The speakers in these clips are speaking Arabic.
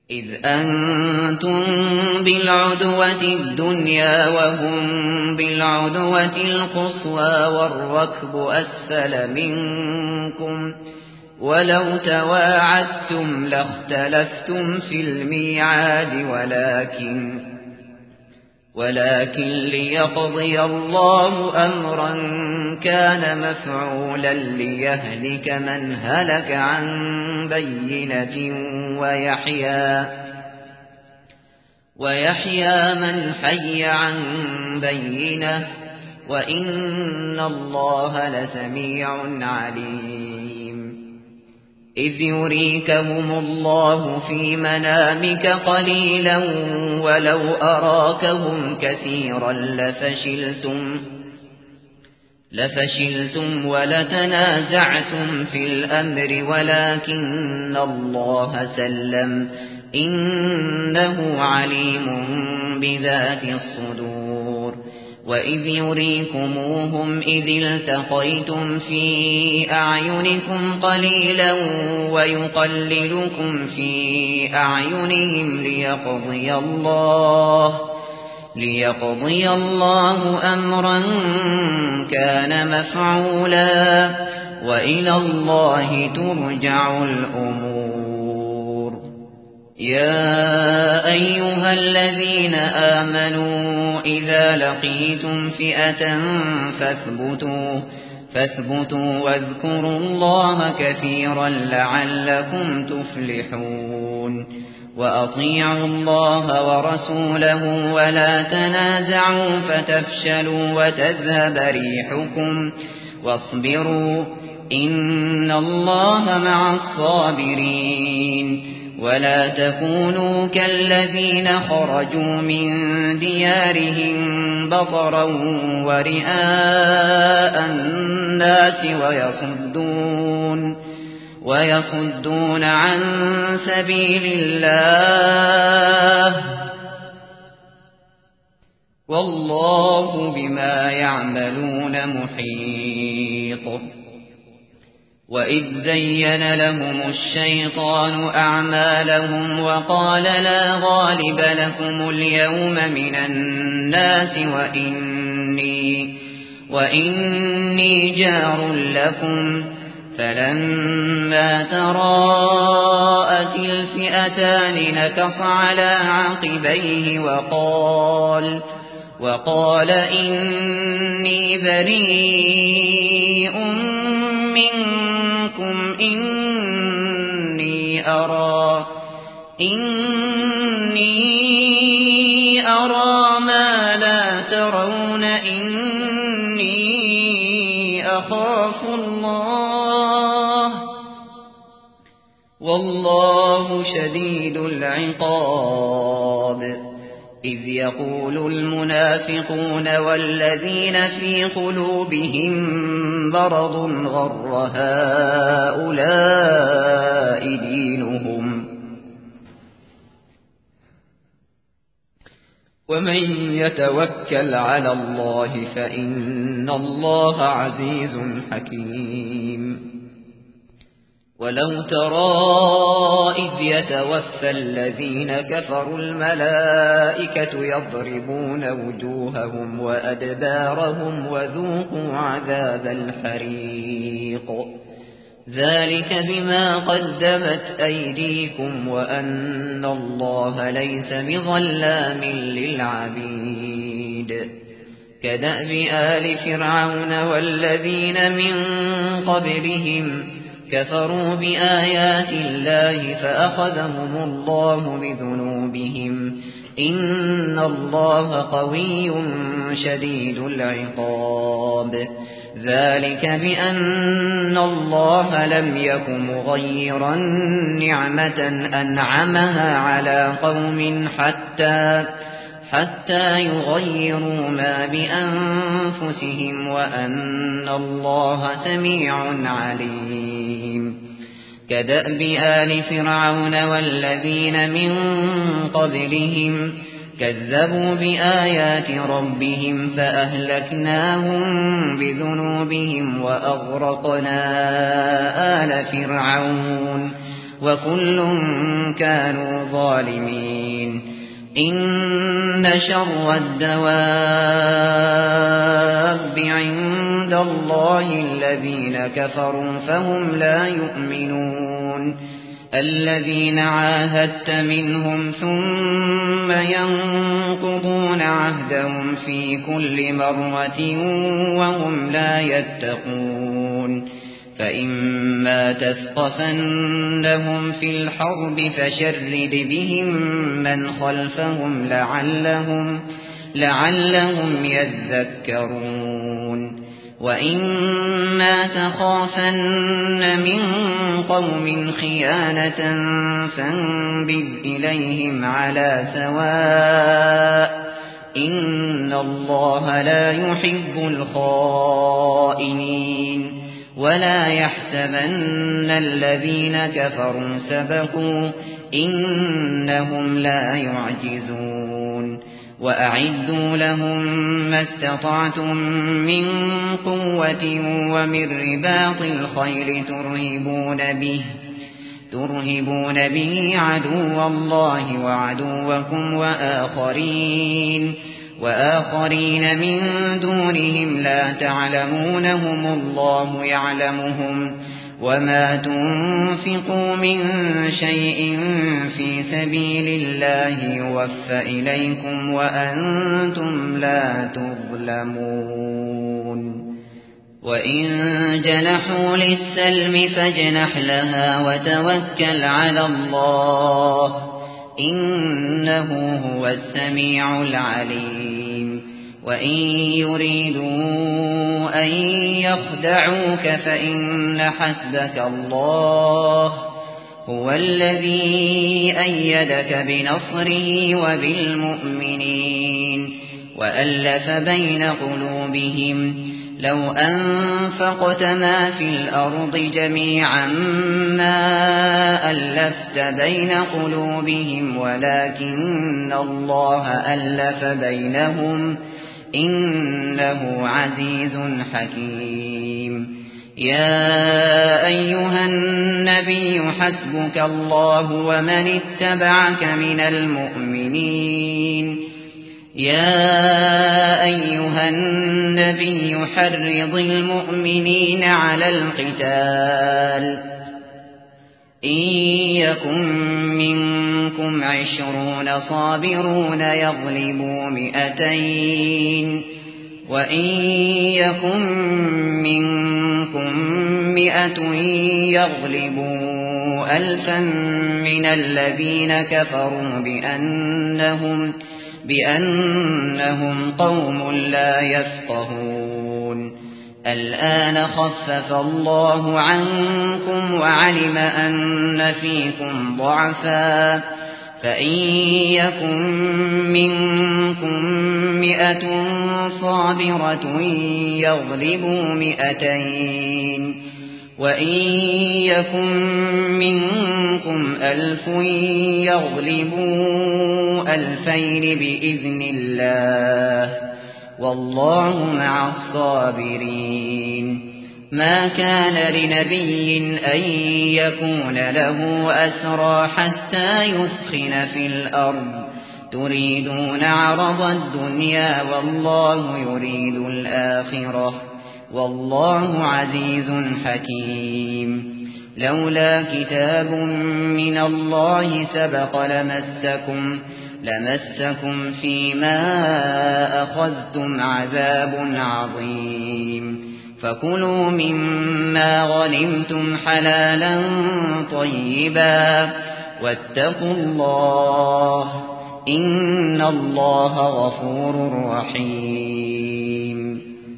إذ أنتم بالعدوة الدنيا وهم بالعدوة القصوى والركب أسفل منكم ولو تواعدتم لاختلفتم في الميعاد ولكن ليقضي الله أمرا كان مفعولا ليهلك من هلك عن بينة ويحيى من حي عن بينة وإن الله لسميع عليم إذ يريكهم الله في منامك قليلا ولو أراكهم كثيرا لفشلتم ولتنازعتم في الأمر ولكن الله سلم إنه عليم بذات الصدور وإذ يريكموهم إذ التقيتم في أعينكم قليلا ويقللكم في أعينهم ليقضي الله أمرا كان مفعولا وإلى الله ترجع الأمور يا أيها الذين آمنوا إذا لقيتم فئة فاثبتوا واذكروا الله كثيرا لعلكم تفلحون وأطيعوا الله ورسوله ولا تنازعوا فتفشلوا وتذهب ريحكم واصبروا إن الله مع الصابرين ولا تكونوا كالذين خرجوا من ديارهم بطرا ورئاء الناس ويصدون عن سبيل الله والله بما يعملون محيط وإذ زين لهم الشيطان أعمالهم وقال لا غالب لكم اليوم من الناس وإني جار لكم فلما تراءت الفئتان نكص على عقبيه وقال إني بريء منكم إني أرى ما لا ترون إني أخاف الله والله شديد العقاب إذ يقول المنافقون والذين في قلوبهم مرض غر هؤلاء دينهم ومن يتوكل على الله فإن الله عزيز حكيم ولو ترى إذ يتوفى الذين كفروا الملائكة يضربون وجوههم وأدبارهم وذوقوا عذاب الحريق ذلك بما قدمت أيديكم وأن الله ليس بظلام للعبيد كدأب آل فرعون والذين من قبلهم كفروا بآيات الله فأخذهم الله بذنوبهم إن الله قوي شديد العقاب ذلك بأن الله لم يك مغيرا نعمة أنعمها على قوم حتى يغيروا ما بأنفسهم وأن الله سميع عليم كدأب آل فرعون والذين من قبلهم كذبوا بآيات ربهم فأهلكناهم بذنوبهم وأغرقنا آل فرعون وكل كانوا ظالمين إن شر الدواب عند الله الذين كفروا فهم لا يؤمنون الذين عاهدت منهم ثم ينقضون عهدهم في كل مرة وهم لا يتقون فإما تثقفنهم في الحرب فشرد بهم من خلفهم لعلهم يذكرون وإما تخافن من قوم خيانة فانبذ إليهم على سواء إن الله لا يحب الخائنين ولا يحسبن الذين كفروا سبقوا إنهم لا يعجزون وأعدوا لهم ما استطعتم من قوة ومن رباط الخيل ترهبون به عدو الله وعدوكم وآخرين من دونهم لا تعلمونهم الله يعلمهم وما تنفقوا من شيء في سبيل الله يوفى إليكم وأنتم لا تظلمون وإن جنحوا للسلم فاجنح لها وتوكل على الله إنه هو السميع العليم وإن يريدوا أن يخدعوك فإن حسبك الله هو الذي أيدك بنصره وبالمؤمنين وألف بين قلوبهم لو أنفقت ما في الأرض جميعا ما ألفت بين قلوبهم ولكن الله ألف بينهم إنه عزيز حكيم يا أيها النبي حسبك الله ومن اتبعك من المؤمنين يا أيها النبي حرض المؤمنين على القتال إن يكن منكم 20 صابرون يغلبوا 200 وإن يكن منكم 100 يغلبوا 1000 من الذين كفروا بأنهم قوم لا يفقهون الآن خفف الله عنكم وعلم أن فيكم ضعفا فإن يكن منكم 100 صابرة يغلبوا 200 وإن يكن منكم 1000 يغلبوا 2000 بإذن الله والله مع الصابرين ما كان لنبي أن يكون له أسرى حتى يثخن في الأرض تريدون عرض الدنيا والله يريد الآخرة والله عزيز حكيم لولا كتاب من الله سبق لمسكم فيما أخذتم عذاب عظيم فكلوا مما غنمتم حلالا طيبا واتقوا الله إن الله غفور رحيم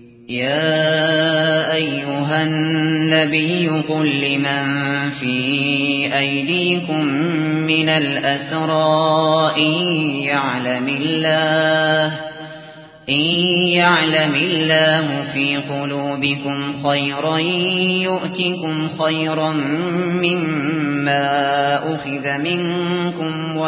يا أيها النبي قل لمن في أيديكم من الأسرى إن يعلم الله في قلوبكم خيرا يؤتكم خيرا مما أخذ منكم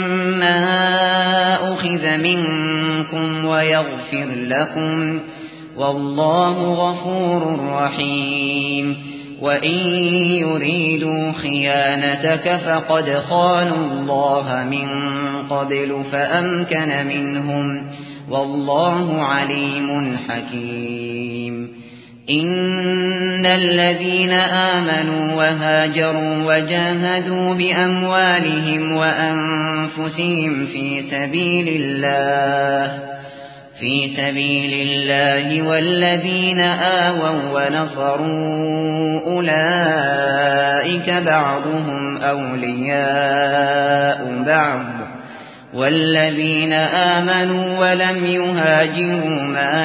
ويغفر لكم والله غفور رحيم وإن يريدوا خيانتك فقد خانوا الله من قبل فأمكن منهم والله عليم حكيم إن الذين آمنوا وهاجروا وجاهدوا بأموالهم وأنفسهم في سبيل الله والذين آووا ونصروا أولئك بعضهم أولياء بعض والذين آمنوا ولم يهاجروا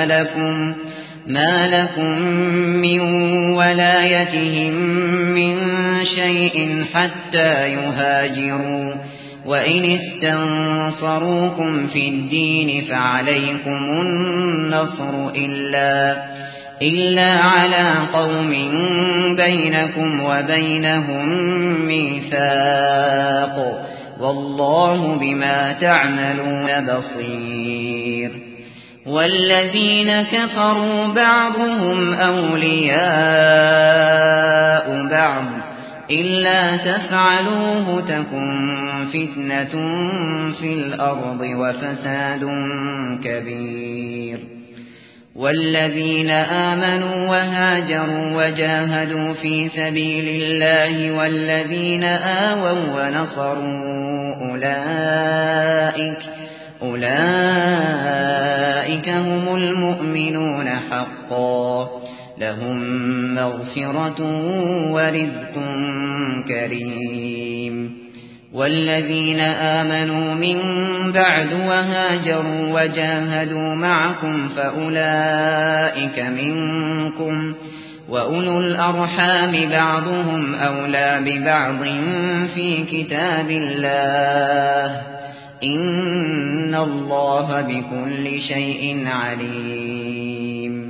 ما لكم من ولايتهم من شيء حتى يهاجروا وإن استنصروكم في الدين فعليكم النصر إلا على قوم بينكم وبينهم ميثاق والله بما تعملون بصير والذين كفروا بعضهم أولياء بعض إلا تفعلوه تكن فتنة في الأرض وفساد كبير والذين آمنوا وهاجروا وجاهدوا في سبيل الله والذين آووا ونصروا أولئك هم المؤمنون حقا لهم مغفرة ورزق كريم والذين آمنوا من بعد وهاجروا وجاهدوا معكم فأولئك منكم وأولو الأرحام بعضهم أولى ببعض في كتاب الله إن الله بكل شيء عليم